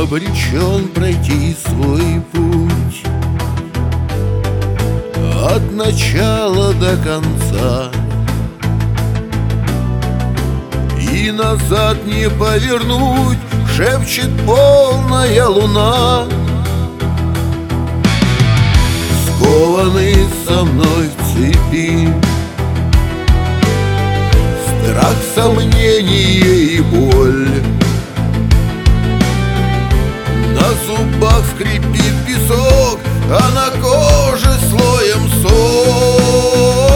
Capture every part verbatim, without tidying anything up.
обречен пройти свой путь от начала до конца, и назад не повернуть, шепчет полная луна. Скованный со мной в цепи, страх, сомнение и боль, на зубах скрипит песок, а на коже слоем соль.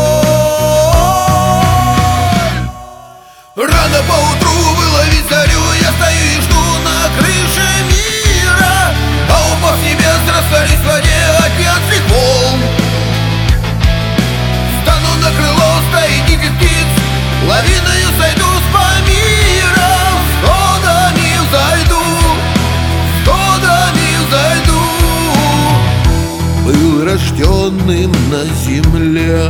Рано поутру выловить зарю, я стою и жду на крыше мира, а упав с небес растворюсь в воде океанских волн. Стану на крыло стаи диких птиц, лавиною сойду с Памира, сходами зайду, сходами зайду. Был рожденным на земле,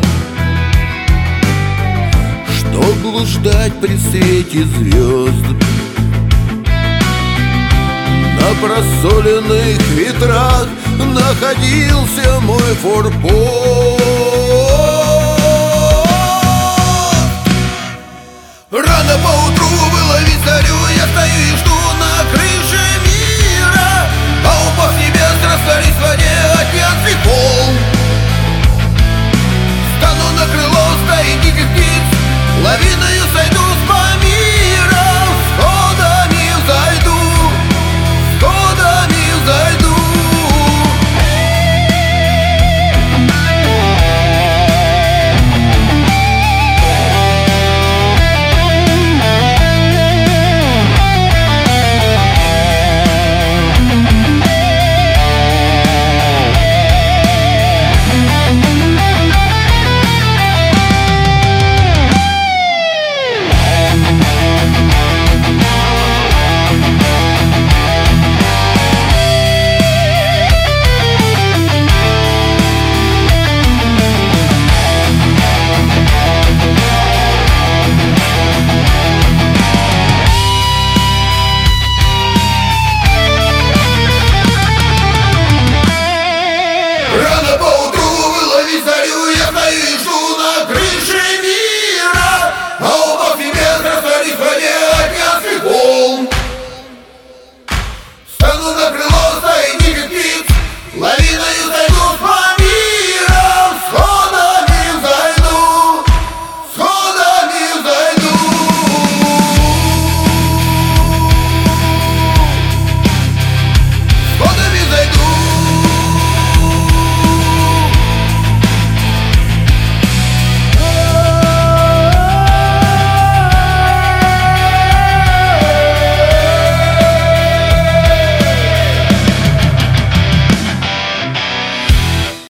чтоб блуждать при свете звезд, на просоленных ветрах находился мой форпост.